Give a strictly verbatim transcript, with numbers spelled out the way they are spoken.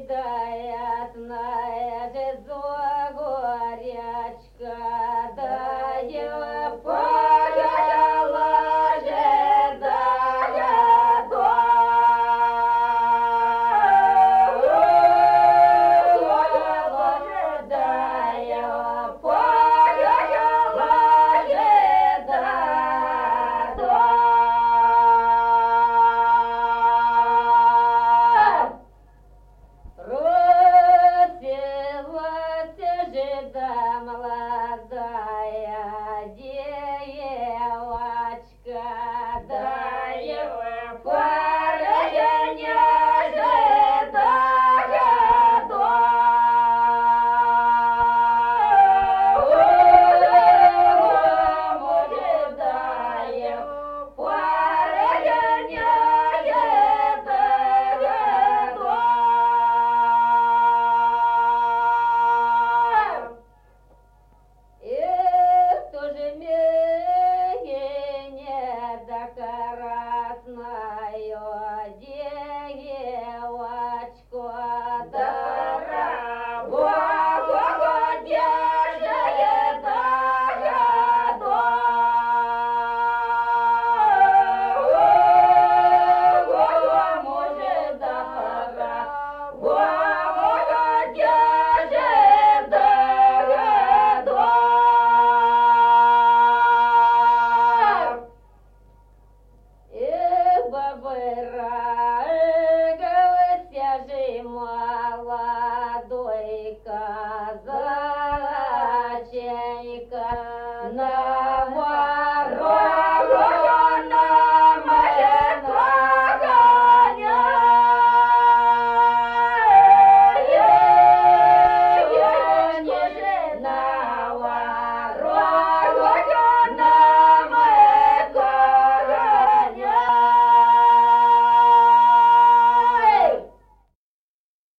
ясная же горячка, да я поела же, да я молодая девочка, да его парня ожидая красную девочку, дорогого держит дорогого мужа, дорогого держит дорогого. Эх, бабы,